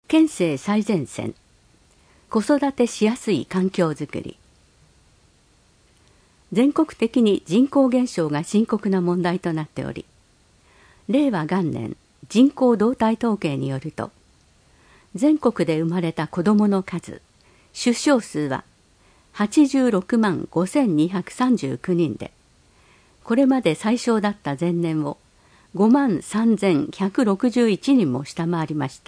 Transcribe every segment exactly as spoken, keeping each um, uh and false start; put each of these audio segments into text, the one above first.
県政最前線、子育てしやすい環境づくり。全国的に人口減少が深刻な問題となっており、令和元年人口動態統計によると、全国で生まれた子どもの数、出生数ははちじゅうろくまんごせんにひゃくさんじゅうきゅうにんで、これまで最少だった前年をごまんさんぜんひゃくろくじゅういちにんも下回りました。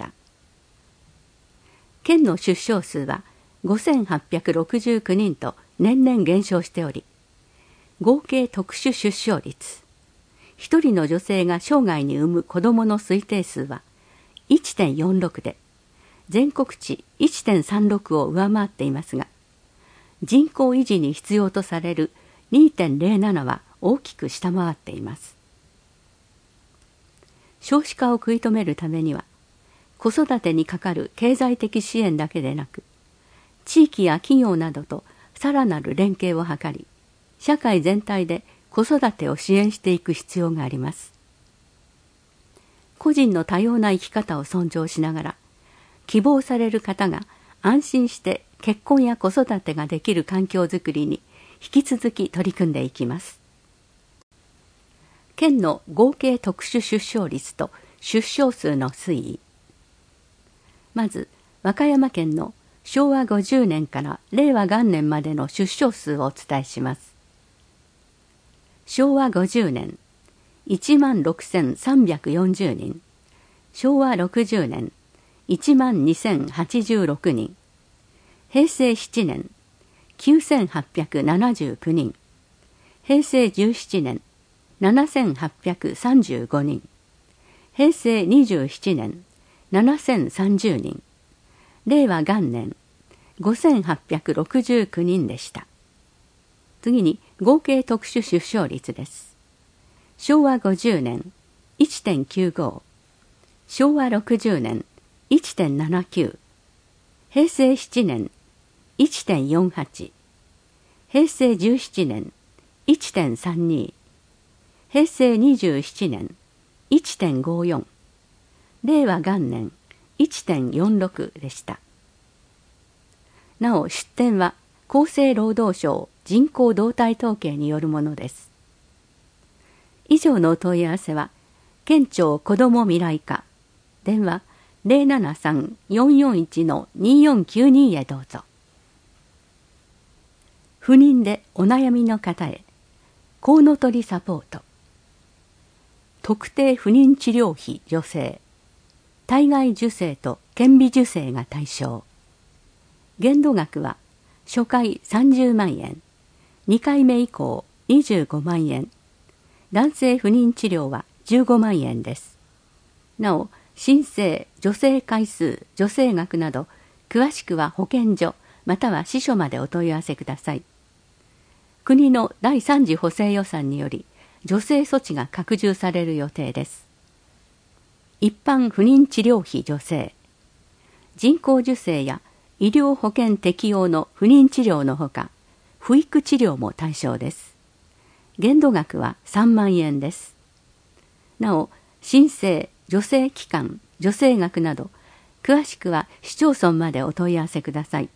県の出生数はごせんはっぴゃくろくじゅうきゅうにんと年々減少しており、合計特殊出生率、一人の女性が生涯に産む子どもの推定数は いってんよんろく で、全国値 いってんさんろく を上回っていますが、人口維持に必要とされる にてんぜろなな は大きく下回っています。少子化を食い止めるためには、子育てにかかる経済的支援だけでなく、地域や企業などとさらなる連携を図り、社会全体で子育てを支援していく必要があります。個人の多様な生き方を尊重しながら、希望される方が安心して結婚や子育てができる環境づくりに引き続き取り組んでいきます。県の合計特殊出生率と出生数の推移。まず、和歌山県のしょうわごじゅうねんから令和元年までの出生数をお伝えします。しょうわごじゅうねん、いちまんろくせんさんびゃくよんじゅうにん。しょうわろくじゅうねん、いちまんにせんはちじゅうろくにん。へいせいななねん、きゅうせんはっぴゃくななじゅうきゅうにん。へいせいじゅうななねん、ななせんはっぴゃくさんじゅうごにん。へいせいにじゅうななねん、ななせんさんじゅうにん。令和元年、ごせんはっぴゃくろくじゅうきゅうにんでした。次に合計特殊出生率です。しょうわごじゅうねん、いってんきゅうご。しょうわろくじゅうねん、いってんななきゅう。へいせいななねん、いってんよんはち。へいせいじゅうななねん、いってんさんに。へいせいにじゅうななねん、いってんごよん。令和元年、いってんよんろく でした。なお出典は厚生労働省人口動態統計によるものです。以上のお問い合わせは県庁子ども未来課電話 ゼロななさん よんよんいち のによんきゅうに へどうぞ。不妊でお悩みの方へコウノトリサポート。特定不妊治療費助成、体外受精と顕微授精が対象。限度額は初回さんじゅうまんえん、にかいめ以降にじゅうごまんえん、男性不妊治療はじゅうごまんえんです。なお、申請、助成回数、助成額など、詳しくは保健所または支所までお問い合わせください。国のだいさん次補正予算により、助成措置が拡充される予定です。一般不妊治療費助成、人工授精や医療保険適用の不妊治療のほか、不育治療も対象です。限度額はさんまんえんです。なお、申請、助成期間、助成額など、詳しくは市町村までお問い合わせください。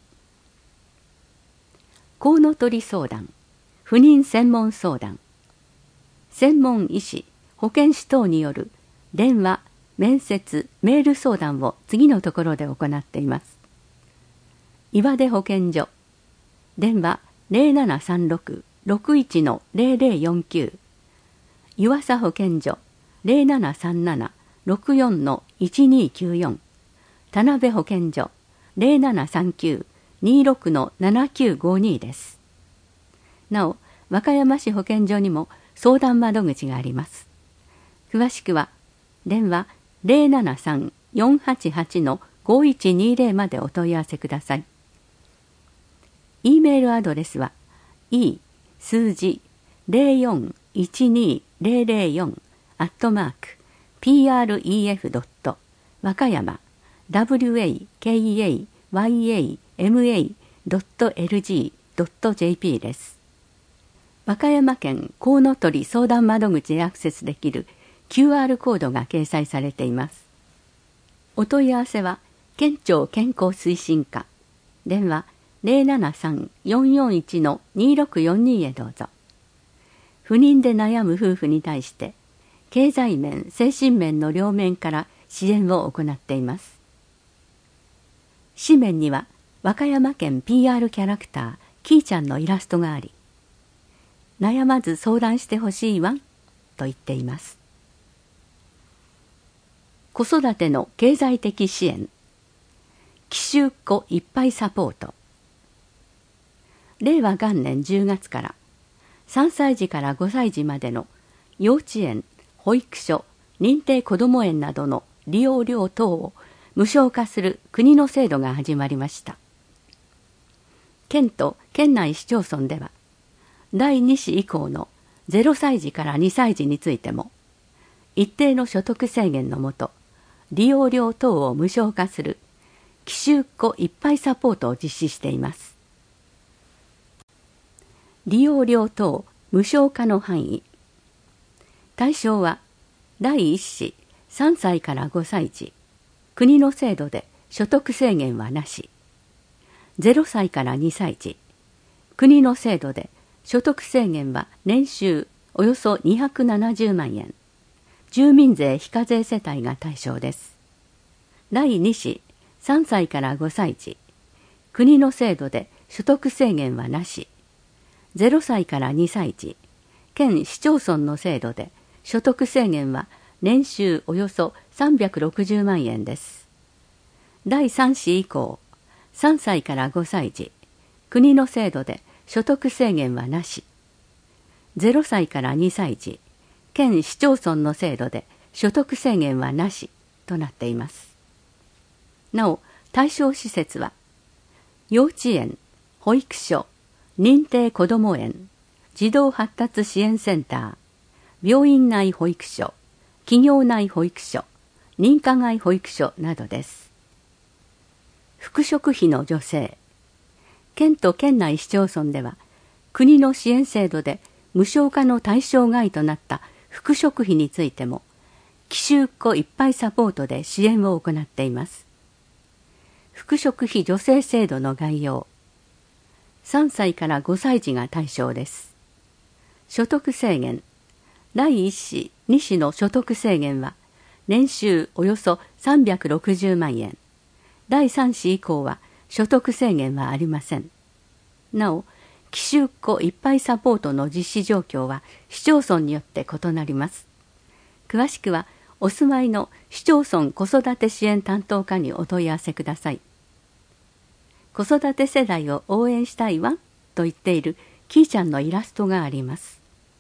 コウノトリ相談、不妊専門相談、専門医師、保健師等による電話、面接、メール相談を次のところで行っています。岩出保健所、電話 ゼロななさんろく ろくいち のゼロゼロよんきゅう。湯浅保健所 ゼロななさんなな ろくよん のいちにきゅうよん。田辺保健所 ゼロななさんきゅう にろく のななきゅうごに です。なお、和歌山市保健所にも相談窓口があります。詳しくは電話 ゼロななさん よんはちはち のごいちにゼロ までお問い合わせください。E メールアドレスは e 数字 ゼロよんいちにゼロゼロよん アットマーク プレフ 和歌山 ワカヤマ ドット エルジー ドット ジェーピー です。和歌山県コウノトリ相談窓口へアクセスできる キューアール コードが掲載されています。お問い合わせは県庁健康推進課電話 ゼロななさん よんよんいち にろくよんに へどうぞ。不妊で悩む夫婦に対して経済面、精神面の両面から支援を行っています。紙面には和歌山県 ピーアール キャラクターキーちゃんのイラストがあり、悩まず相談してほしいわんと言っています。子育ての経済的支援、紀州っ子いっぱいサポート。れいわ元年じゅうがつからさんさい児からごさい児までの幼稚園、保育所、認定こども園などの利用料等を無償化する国の制度が始まりました。県と県内市町村ではだいに子以降のゼロさい児からにさい児についても一定の所得制限のもと利用料等を無償化する紀州っ子いっぱいサポートを実施しています。利用料等無償化の範囲、対象はだいいっ子さんさいからごさい児、国の制度で所得制限はなし。ゼロさいからにさい児、国の制度で所得制限は年収およそにひゃくななじゅうまんえん、住民税非課税世帯が対象です。だいに子さんさいからごさい児、国の制度で所得制限はなし。ゼロさいからにさい児、県市町村の制度で所得制限は年収およそさんびゃくろくじゅうまんえんです。だいさん子以降、さんさいからごさい児、国の制度で所得制限はなし。ゼロさいからにさい児、県市町村の制度で所得制限はなしとなっています。なお、対象施設は幼稚園、保育所、認定こども園、児童発達支援センター、病院内保育所、企業内保育所、認可外保育所などです。復職費の助成、県と県内市町村では国の支援制度で無償化の対象外となった復職費についても紀州っ子いっぱいサポートで支援を行っています。復職費助成制度の概要、さんさいからごさい児が対象です。所得制限、だいいっ子、に子の所得制限は年収およそさんびゃくろくじゅうまんえん、だいさん子以降は所得制限はありません。なお、紀州っ子いっぱいサポートの実施状況は市町村によって異なります。詳しくはお住まいの市町村子育て支援担当課にお問い合わせください。子育て世代を応援したいわと言っているキーちゃんのイラストがあります。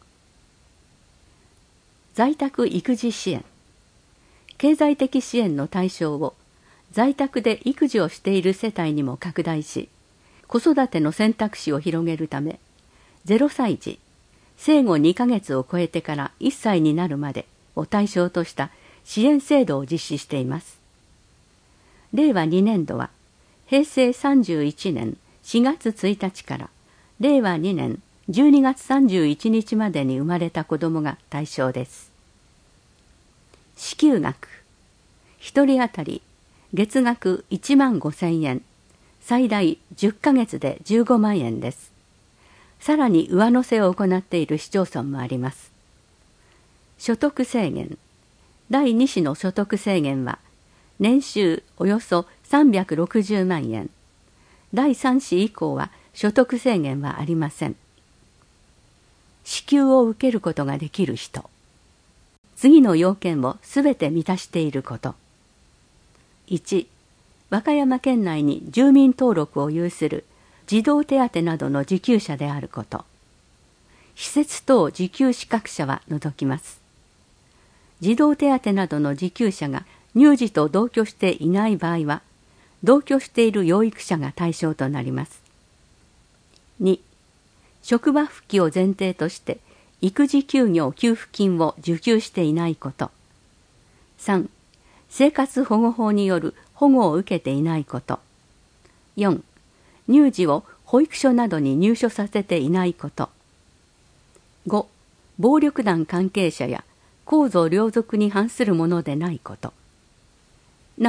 在宅育児支援、経済的支援の対象を在宅で育児をしている世帯にも拡大し、子育ての選択肢を広げるため、ゼロさい児、生後にかげつを超えてからいっさいになるまでを対象とした支援制度を実施しています。れいわにねんどは、へいせいさんじゅういちねんしがつついたちかられいわにねんじゅうにがつさんじゅういちにちまでに生まれた子どもが対象です。支給額、ひとり当たり月額いちまんごせんえん、最大じゅっかげつでじゅうごまんえんです。さらに上乗せを行っている市町村もあります。所得制限、だいに子の所得制限は年収およそさんびゃくろくじゅうまんえん、だいさん子以降は所得制限はありません。支給を受けることができる人、次の要件をすべて満たしていること。いち、和歌山県内に住民登録を有する児童手当などの受給者であること。施設等受給資格者は除きます。児童手当などの受給者が乳児と同居していない場合は、同居している養育者が対象となります。に、職場復帰を前提として育児休業給付金を受給していないこと。さん、生活保護法による保護を受けていないこと。よん、乳児を保育所などに入所させていないこと。ご、暴力団関係者や公序良俗に反するものでないこと。なお、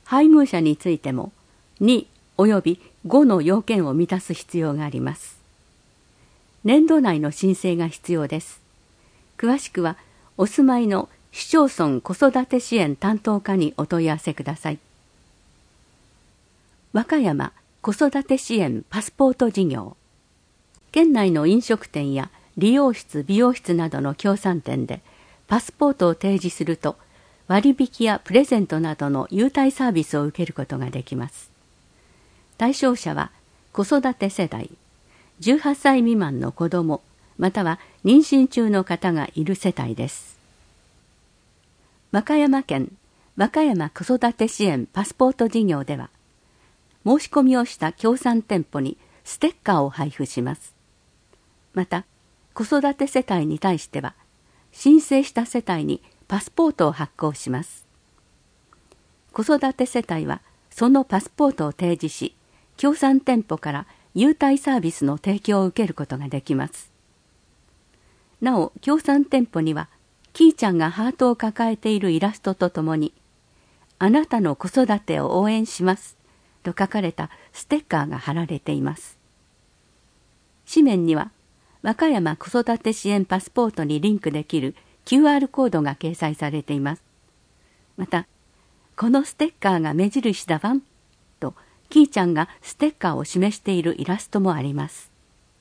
配偶者についてもにおよびごの要件を満たす必要があります。年度内の申請が必要です。詳しくはお住まいの市町村子育て支援担当課にお問い合わせください。和歌山子育て支援パスポート事業。県内の飲食店や理容室、美容室などの協賛店でパスポートを提示すると割引やプレゼントなどの優待サービスを受けることができます。対象者は子育て世代、じゅうはっさい未満の子ども、または妊娠中の方がいる世帯です。和歌山県和歌山子育て支援パスポート事業では、申し込みをした協賛店舗にステッカーを配布します。また、子育て世帯に対しては、申請した世帯にパスポートを発行します。子育て世帯は、そのパスポートを提示し、協賛店舗から優待サービスの提供を受けることができます。なお、協賛店舗には、キーちゃんがハートを抱えているイラストとともに、あなたの子育てを応援しますと書かれたステッカーが貼られています。紙面には、和歌山子育て支援パスポートにリンクできる キューアール コードが掲載されています。また、このステッカーが目印だわんと、キーちゃんがステッカーを示しているイラストもあります。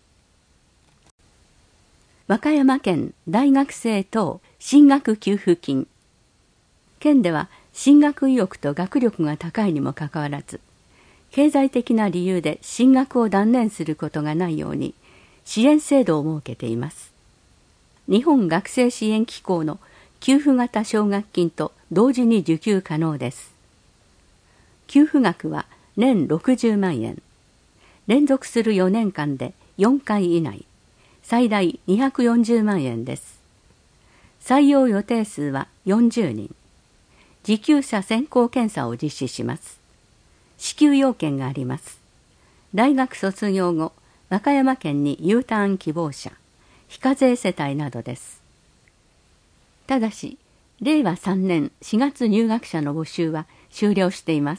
和歌山県大学生等進学給付金。県では進学意欲と学力が高いにもかかわらず、経済的な理由で進学を断念することがないように、支援制度を設けています。日本学生支援機構の給付型奨学金と同時に受給可能です。給付額は年ろくじゅうまんえん。連続するよねんかんでよんかい以内、最大にひゃくよんじゅうまんえんです。採用予定数はよんじゅうにん。受給者選考検査を実施します。支給要件があります。大学卒業後、和歌山県に U ターン希望者、非課税世帯などです。ただし、れいわさんねんしがつ入学者の募集は終了しています。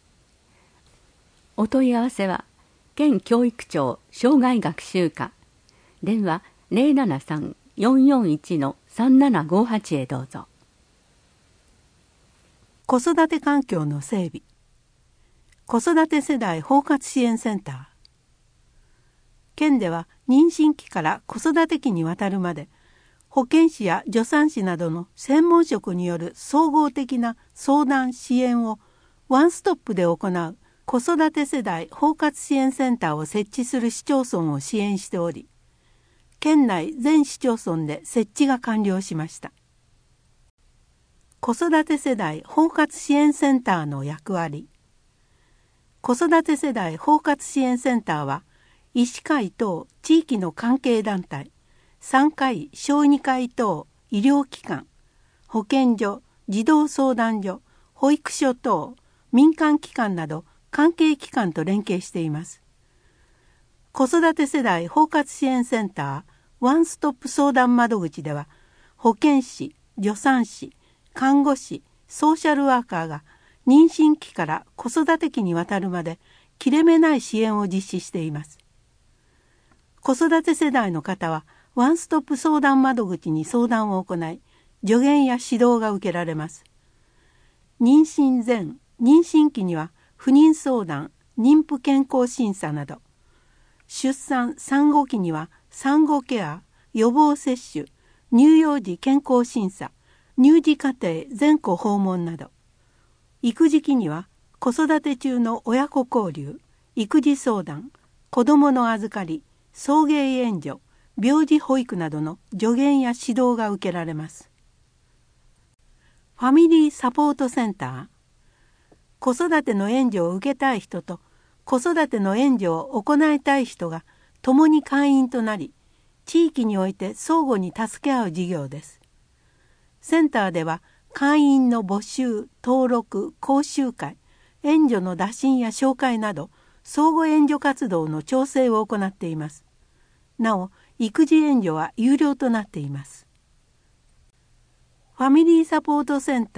お問い合わせは、県教育庁生涯学習課、電話 ゼロななさん よんよんいち さんななごはち へどうぞ。 子育て環境の整備。子育て世代包括支援センター。県では妊娠期から子育て期にわたるまで、保健師や助産師などの専門職による総合的な相談支援をワンストップで行う子育て世代包括支援センターを設置する市町村を支援しており、県内全市町村で設置が完了しました。子育て世代包括支援センターの役割。子育て世代包括支援センターは、医師会等地域の関係団体、産科医・小児科医等医療機関、保健所、児童相談所、保育所等民間機関など関係機関と連携しています。子育て世代包括支援センターワンストップ相談窓口では、保健師、助産師、看護師、ソーシャルワーカーが妊娠期から子育て期にわたるまで切れ目ない支援を実施しています。子育て世代の方はワンストップ相談窓口に相談を行い、助言や指導が受けられます。妊娠前、妊娠期には不妊相談、妊婦健康審査など、出産・産後期には産後ケア、予防接種、乳幼児健康審査、乳児家庭全戸訪問など、育児期には子育て中の親子交流、育児相談、子どもの預かり、送迎援助、病児保育などの助言や指導が受けられます。ファミリーサポートセンター。子育ての援助を受けたい人と子育ての援助を行いたい人が共に会員となり、地域において相互に助け合う事業です。センターでは会員の募集、登録、講習会、援助の打診や紹介など相互援助活動の調整を行っています。なお、育児援助は有料となっています。ファミリーサポートセンター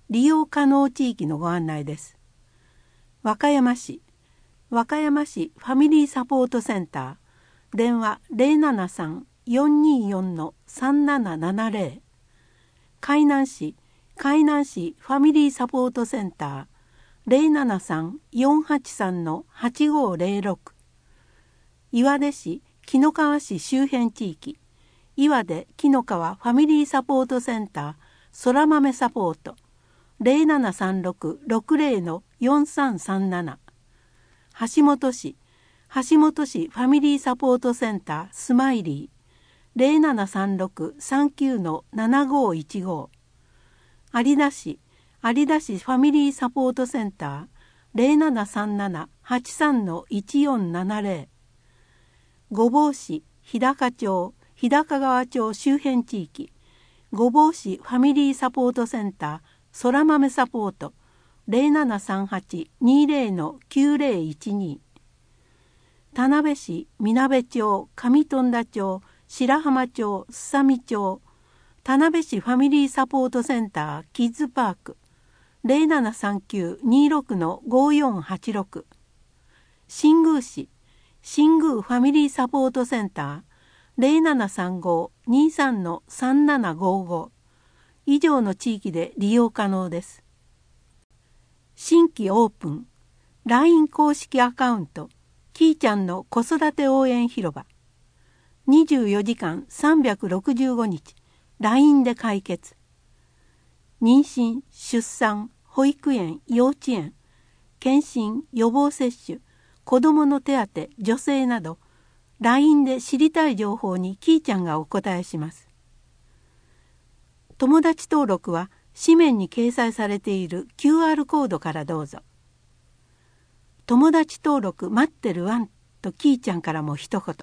利用可能地域のご案内です。和歌山市和歌山市ファミリーサポートセンター、電話 ゼロななさん よんにーよん さんななななゼロ。海南市海南市ファミリーサポートセンター、ゼロななさん よんはちさん はちごゼロろく。岩出市紀の川市周辺地域、岩出紀の川ファミリーサポートセンターそら豆サポート、ゼロななさんろく ろくゼロ よんさんさんなな。橋本市橋本市ファミリーサポートセンタースマイリー、ゼロななさんろく さんきゅう ななごいちご。有田市有田市ファミリーサポートセンター、ゼロななさんなな はちさん いちよんななゼロ。御坊市日高町日高川町周辺地域、御坊市ファミリーサポートセンターそら豆サポート、ゼロななさんはち にゼロ きゅうゼロいちに。田辺市みなべ町上富田町白浜町すさみ町、田辺市ファミリーサポートセンターキッズパーク、ゼロななさんきゅう にろく ごよんはちろく。新宮市新宮ファミリーサポートセンター、ゼロななさんご にさん さんななごご。以上の地域で利用可能です。新規オープン ライン 公式アカウントきーちゃんの子育て応援広場、にじゅうよじかんさんびゃくろくじゅうごにち ライン で解決。妊娠出産保育園幼稚園検診予防接種子どもの手当助成など ライン で知りたい情報にきーちゃんがお答えします。友達登録は紙面に掲載されている キューアール コードからどうぞ。友達登録待ってるワンときーちゃんからも一言。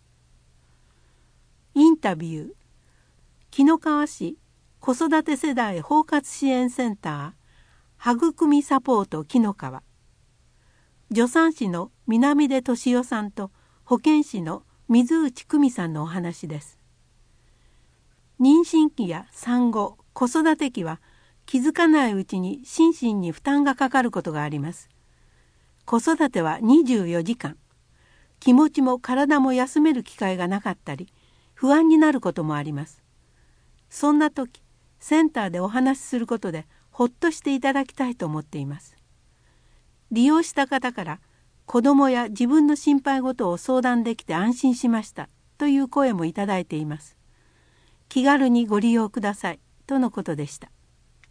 インタビュー紀の川市子育て世代包括支援センター育みサポート紀の川、助産師の南出俊夫さんと保健師の水内久美さんのお話です。妊娠期や産後子育て期は気づかないうちに心身に負担がかかることがあります。子育てはにじゅうよじかん、気持ちも体も休める機会がなかったり不安になることもあります。そんな時センターでお話しすることでほっとしていただきたいと思っています。利用した方から子どもや自分の心配事を相談できて安心しましたという声もいただいています。気軽にご利用くださいとのことでした。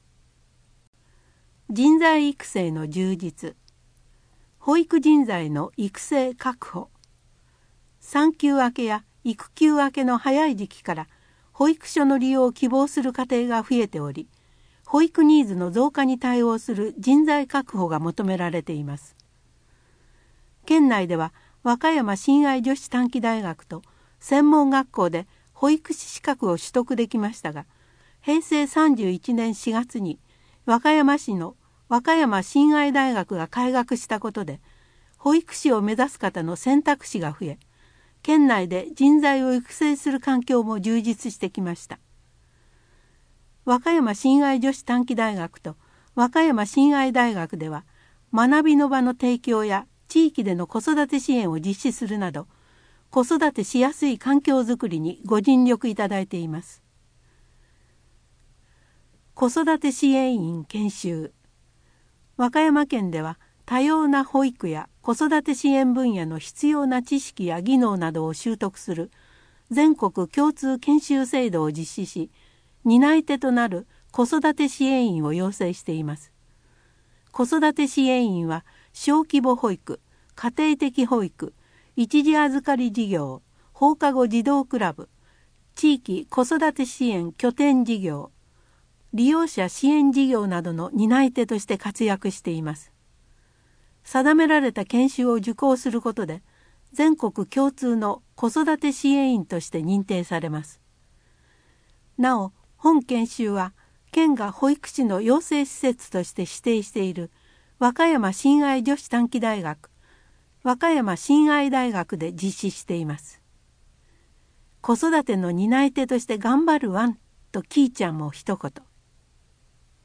人材育成の充実、保育人材の育成確保、産休明けや育休明けの早い時期から保育所の利用を希望する家庭が増えており、保育ニーズの増加に対応する人材確保が求められています。県内では和歌山親愛女子短期大学と専門学校で保育士資格を取得できましたが、へいせいさんじゅういちねんしがつに和歌山市の和歌山親愛大学が開学したことで、保育士を目指す方の選択肢が増え、県内で人材を育成する環境も充実してきました。和歌山親愛女子短期大学と和歌山親愛大学では、学びの場の提供や地域での子育て支援を実施するなど、子育てしやすい環境づくりにご尽力いただいています。子育て支援員研修、和歌山県では多様な保育や子育て支援分野の必要な知識や技能などを習得する全国共通研修制度を実施し、担い手となる子育て支援員を養成しています。子育て支援員は小規模保育、家庭的保育、一時預かり事業、放課後児童クラブ、地域子育て支援拠点事業、利用者支援事業などの担い手として活躍しています。定められた研修を受講することで、全国共通の子育て支援員として認定されます。なお、本研修は県が保育士の養成施設として指定している和歌山親愛女子短期大学、和歌山親愛大学で実施しています。子育ての担い手として頑張るワンときーちゃんも一言。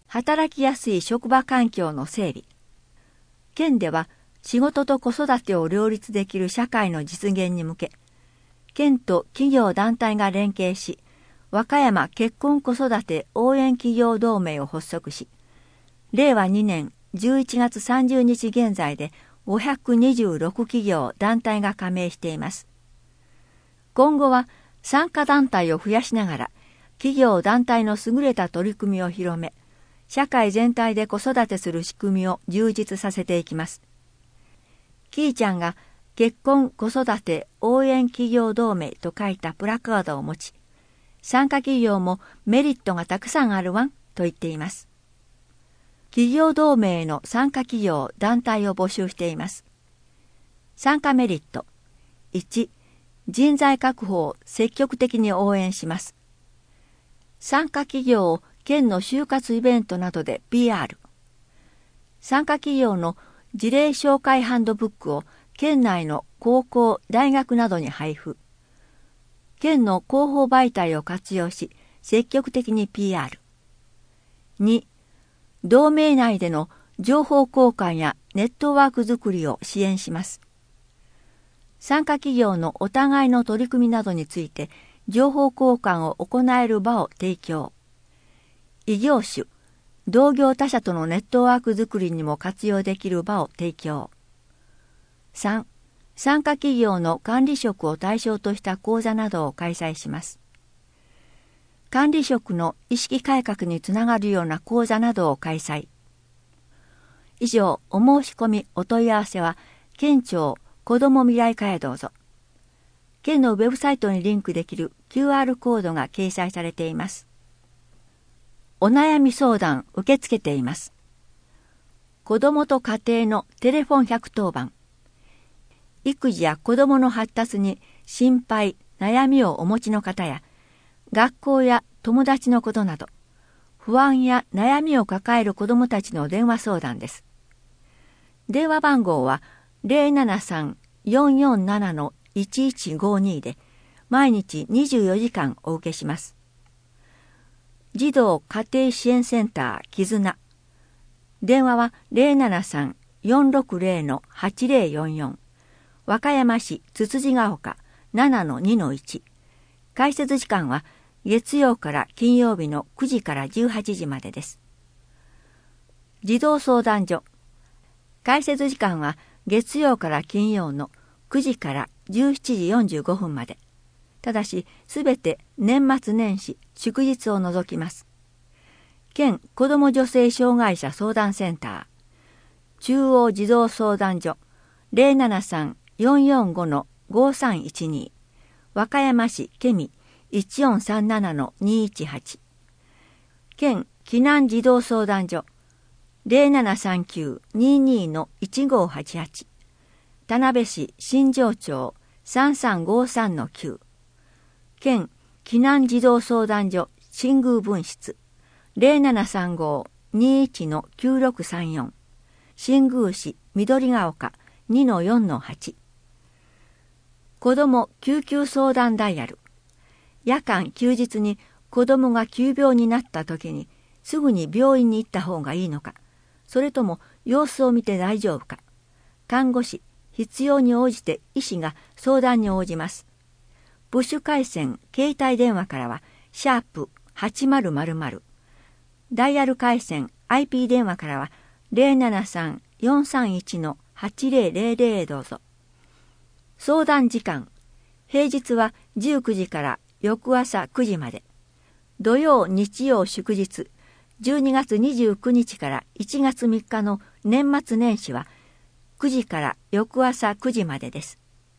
働きやすい職場環境の整備。県では仕事と子育てを両立できる社会の実現に向け、県と企業団体が連携し、和歌山結婚子育て応援企業同盟を発足し、れいわにねんじゅういちがつさんじゅうにち現在でごひゃくにじゅうろく企業団体が加盟しています。今後は参加団体を増やしながら、企業団体の優れた取り組みを広め、社会全体で子育てする仕組みを充実させていきます。きーちゃんが結婚子育て応援企業同盟と書いたプラカードを持ち、参加企業もメリットがたくさんあるわんと言っています。企業同盟の参加企業団体を募集しています。参加メリット。いち、人材確保を積極的に応援します。参加企業を県の就活イベントなどで ピーアール。参加企業の事例紹介ハンドブックを県内の高校、大学などに配布。県の広報媒体を活用し、積極的に ピーアール。に、同盟内での情報交換やネットワークづくりを支援します。参加企業のお互いの取り組みなどについて情報交換を行える場を提供。異業種、同業他社とのネットワークづくりにも活用できる場を提供。さん、参加企業の管理職を対象とした講座などを開催します。管理職の意識改革につながるような講座などを開催。以上、お申し込みお問い合わせは県庁子ども未来課へどうぞ。県のウェブサイトにリンクできる キューアール コードが掲載されています。お悩み相談受け付けています。子どもと家庭のテレフォンひゃくとおばん。育児や子どもの発達に心配、悩みをお持ちの方や、学校や友達のことなど、不安や悩みを抱える子どもたちの電話相談です。電話番号は ゼロななさん よんよんなな いちいちごに で、毎日にじゅうよじかんお受けします。児童家庭支援センターきずな。電話は ゼロななさん よんろくゼロ はちゼロよんよん。和歌山市つつじが丘 ななのにのいち。開設時間は月曜から金曜日のくじからじゅうはちじまでです。児童相談所。開設時間は月曜から金曜のくじからじゅうしちじよんじゅうごふんまで。ただし、すべて年末年始、祝日を除きます。県子ども女性障害者相談センター。中央児童相談所。ゼロななさん よんよんご ごさんいちに。和歌山市ケミいちよんさんなな にいちはち。県避難児童相談所。ゼロななさんきゅう にに いちごはちはち。田辺市新庄町 さんさんごさんのきゅう。県避難児童相談所新宮分室 ゼロななさんご にいち きゅうろくさんよん。新宮市緑が丘 にのよんのはち。子ども救急相談ダイヤル。夜間休日に子どもが急病になった時にすぐに病院に行った方がいいのか、それとも様子を見て大丈夫か。看護師、必要に応じて医師が相談に応じます。プッシュ回線、携帯電話からはシャープはちまるまるまる。ダイヤル回線、アイピー 電話からはゼロななさん よんさんいち はちゼロゼロゼロへどうぞ。相談時間、平日はじゅうくじから翌朝くじまで。土曜、日曜、祝日、じゅうにがつにじゅうくにちからいちがつみっかの年末年始はくじから翌朝くじまでです。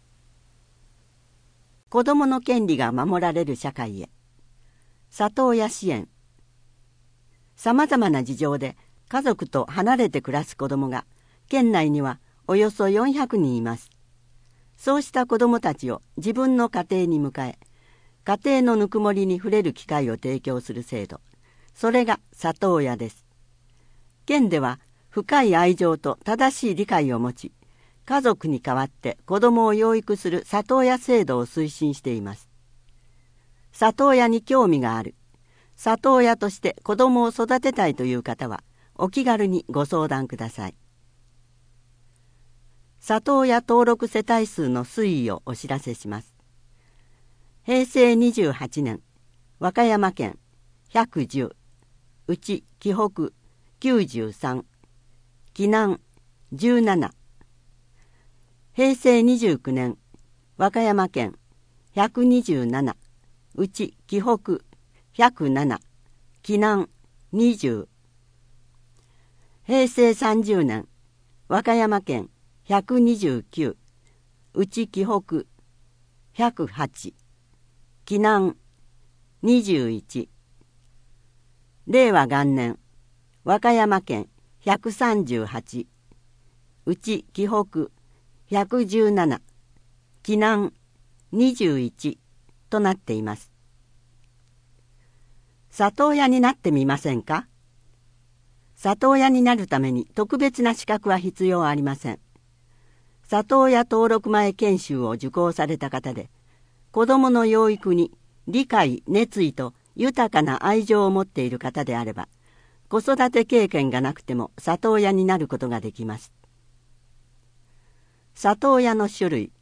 子どもの権利が守られる社会へ。里親支援。さまざまな事情で家族と離れて暮らす子どもが県内にはおよそよんひゃくにんいます。そうした子どもたちを自分の家庭に迎え、家庭のぬくもりに触れる機会を提供する制度、それが里親です。県では深い愛情と正しい理解を持ち、家族に代わって子どもを養育する里親制度を推進しています。里親に興味がある、 里親として子供を育てたいという方はお気軽にご相談ください。里親登録世帯数の推移をお知らせします。へいせいにじゅうはちねん、和歌山県ひゃくじゅう、うち紀北きゅうじゅうさん、紀南じゅうなな。へいせいにじゅうきゅうねん、和歌山県ひゃくにじゅうなな、うち紀北ひゃくなな、紀南にじゅう。へいせいさんじゅうねん、和歌山県ひゃくにじゅうきゅう、うち紀北ひゃくはち、紀南にじゅういち。れいわ元年、和歌山県ひゃくさんじゅうはち、うち紀北ひゃくじゅうなな、紀南にじゅういちとなっています。里親になってみませんか？里親になるために特別な資格は必要ありません。里親登録前研修を受講された方で、子どもの養育に理解、熱意と豊かな愛情を持っている方であれば、子育て経験がなくても里親になることができます。里親の種類。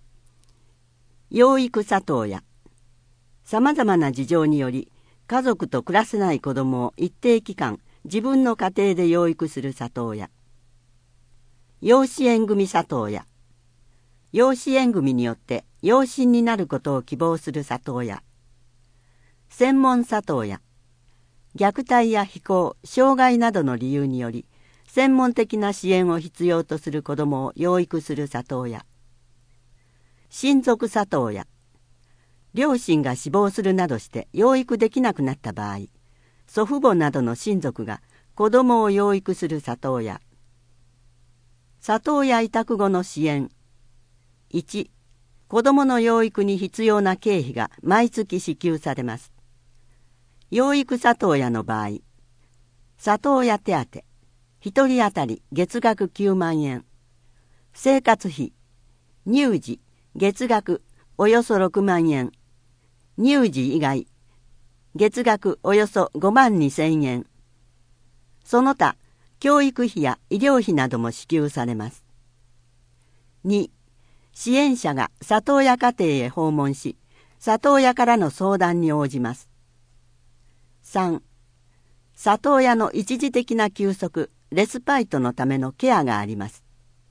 養育里親。さまざまな事情により家族と暮らせない子どもを一定期間自分の家庭で養育する里親。養子縁組里親。養子縁組によって養子になることを希望する里親。専門里親。虐待や非行、障害などの理由により専門的な支援を必要とする子どもを養育する里親。親族里親。両親が死亡するなどして養育できなくなった場合、祖父母などの親族が子どもを養育する里親。里親委託後の支援。いち、子どもの養育に必要な経費が毎月支給されます。養育里親の場合、里親手当、一人当たり月額きゅうまんえん、生活費、乳児、月額およそろくまんえん、乳児以外、月額およそごまんにせんえん、その他、教育費や医療費なども支給されます。に、支援者が里親家庭へ訪問し、里親からの相談に応じます。さん、里親の一時的な休息、レスパイトのためのケアがあります。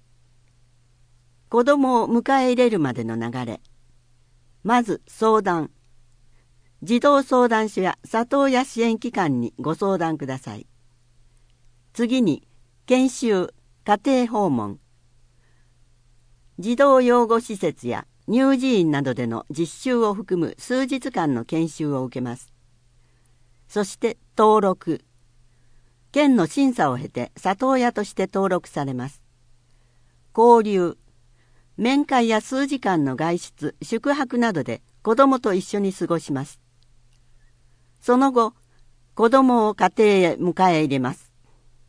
子どもを迎え入れるまでの流れ。まず相談。児童相談所や里親支援機関にご相談ください。次に、研修、家庭訪問。児童養護施設や乳児院などでの実習を含む数日間の研修を受けます。そして登録。県の審査を経て里親として登録されます。交流。面会や数時間の外出、宿泊などで子どもと一緒に過ごします。その後、子どもを家庭へ迎え入れます。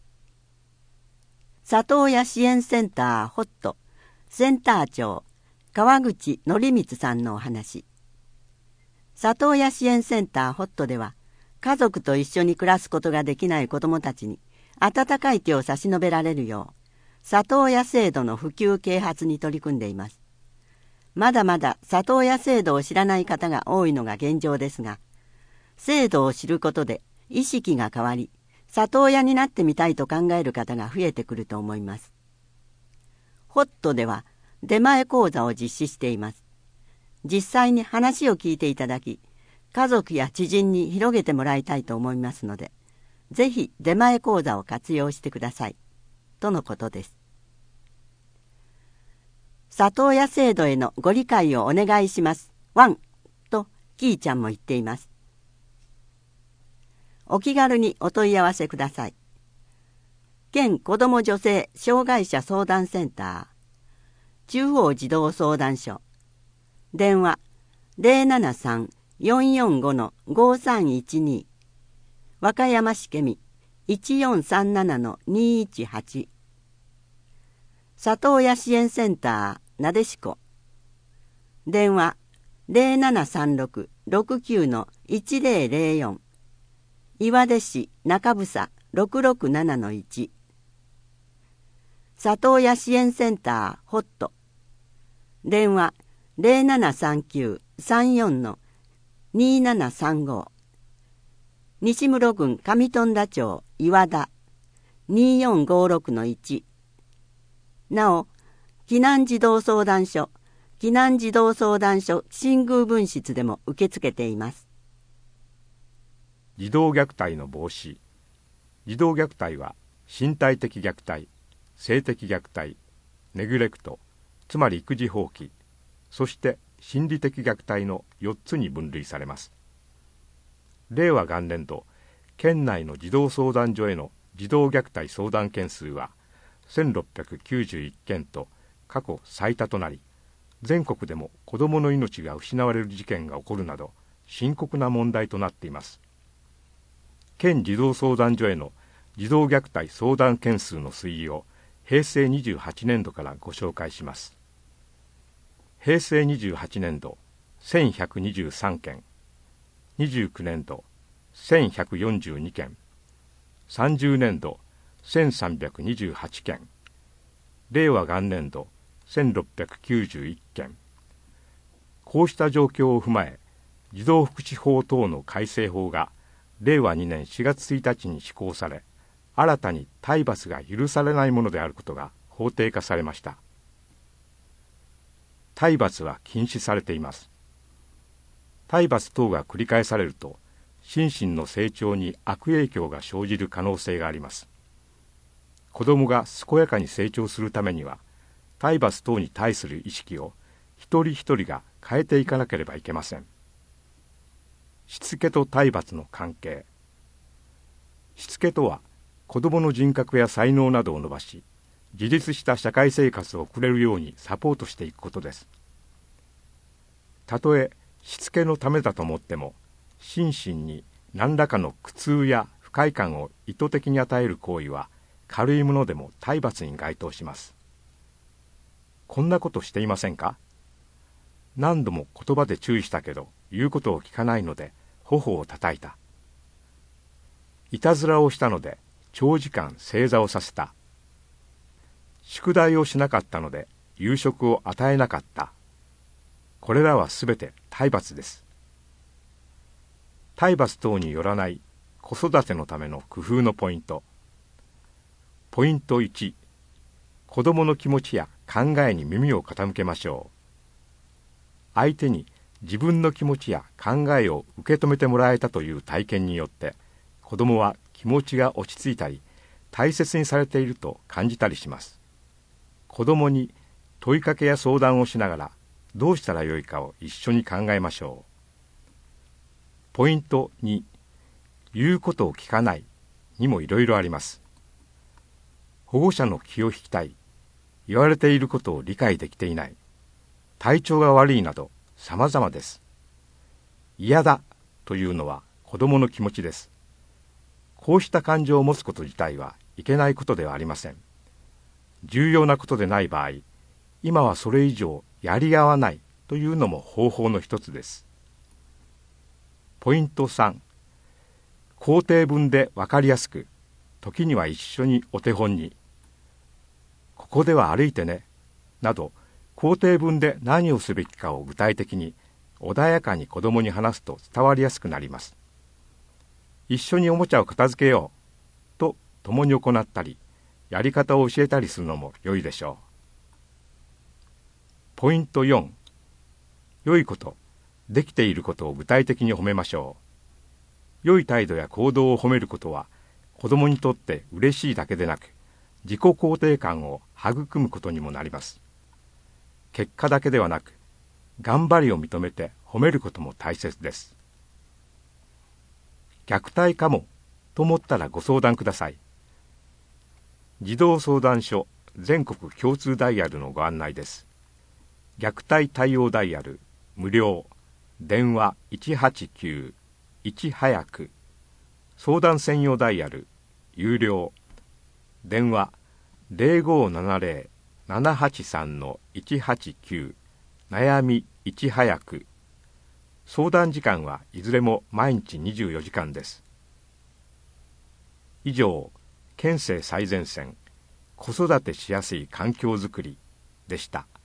里親支援センターホットセンター長川口則光さんのお話。里親支援センターホットでは、家族と一緒に暮らすことができない子どもたちに温かい手を差し伸べられるよう、里親制度の普及啓発に取り組んでいます。まだまだ里親制度を知らない方が多いのが現状ですが、制度を知ることで意識が変わり、里親になってみたいと考える方が増えてくると思います。ホットでは出前講座を実施しています。実際に話を聞いていただき、家族や知人に広げてもらいたいと思いますので、ぜひ出前講座を活用してください。とのことです。里親制度へのご理解をお願いします。ワンとキーちゃんも言っています。お気軽にお問い合わせください。県子ども女性障害者相談センター、中央児童相談所、電話 ゼロななさん よんよんご ごさんいちに、和歌山市ケミ いちよんさんなな にいちはち、里親支援センターなでしこ、電話 ゼロななさんろく ろくきゅう いちゼロゼロよん、 岩出市中房 ろくろくななのいち、里親支援センターホット、電話 ゼロななさんきゅう さんよん にななさんご、西室郡上富田町岩田 によんごろくのいち、なお避難児童相談所避難児童相談所新宮分室でも受け付けています。 児童虐待の防止。児童虐待は身体的虐待、性的虐待、ネグレクト、つまり育児放棄、そして心理的虐待のよっつに分類されます。令和元年度、県内の児童相談所への児童虐待相談件数はせんろっぴゃくきゅうじゅういっけんと過去最多となり、全国でも子どもの命が失われる事件が起こるなど深刻な問題となっています。県児童相談所への児童虐待相談件数の推移をへいせいにじゅうはちねんどからご紹介します。へいせいにじゅうはちねんどせんひゃくにじゅうさんけん、にじゅうきゅうねんどせんひゃくよんじゅうにけん、さんじゅうねんどせんさんびゃくにじゅうはちけん、令和元年度せんろっぴゃくきゅうじゅういっけん。こうした状況を踏まえ、児童福祉法等の改正法がれいわにねんしがつついたちに施行され、新たに体罰が許されないものであることが法定化されました。体罰は禁止されています。体罰等が繰り返されると、心身の成長に悪影響が生じる可能性があります。子どもが健やかに成長するためには、体罰等に対する意識を一人一人が変えていかなければいけません。しつけと体罰の関係。しつけとは、子どもの人格や才能などを伸ばし、自立した社会生活を送れるようにサポートしていくことです。たとえしつけのためだと思っても、心身に何らかの苦痛や不快感を意図的に与える行為は、軽いものでも体罰に該当します。こんなことしていませんか？何度も言葉で注意したけど、言うことを聞かないので、頬を叩いた。いたずらをしたので、長時間正座をさせた。宿題をしなかったので、夕食を与えなかった。これらはすべて体罰です。体罰等によらない子育てのための工夫のポイント。ポイントいち、子どもの気持ちや考えに耳を傾けましょう。相手に自分の気持ちや考えを受け止めてもらえたという体験によって、子どもは気持ちが落ち着いたり、大切にされていると感じたりします。子どもに問いかけや相談をしながら、どうしたらよいかを一緒に考えましょう。ポイントに、言うことを聞かないにもいろいろあります。保護者の気を引きたい、言われていることを理解できていない、体調が悪いなど様々です。嫌だというのは子供の気持ちです。こうした感情を持つこと自体はいけないことではありません。重要なことでない場合、今はそれ以上やり合わないというのも方法の一つです。ポイントさん、肯定文でわかりやすく、時には一緒にお手本に、ここでは歩いてね、など肯定文で何をすべきかを具体的に穏やかに子供に話すと伝わりやすくなります。一緒におもちゃを片付けようと共に行ったり、やり方を教えたりするのも良いでしょう。ポイントよん、良いこと、できていることを具体的に褒めましょう。良い態度や行動を褒めることは、子供にとって嬉しいだけでなく、自己肯定感を育むことにもなります。結果だけではなく、頑張りを認めて褒めることも大切です。虐待かもと思ったらご相談ください。児童相談所全国共通ダイヤルのご案内です。虐待対応ダイヤル無料、電話いちはちきゅう、いち早く、相談専用ダイヤル有料、電話ゼロごななゼロ ななはちさん いちはちきゅう、悩みいち早く。相談時間はいずれも毎日にじゅうよじかんです。 以上、県政最前線、子育てしやすい環境づくりでした。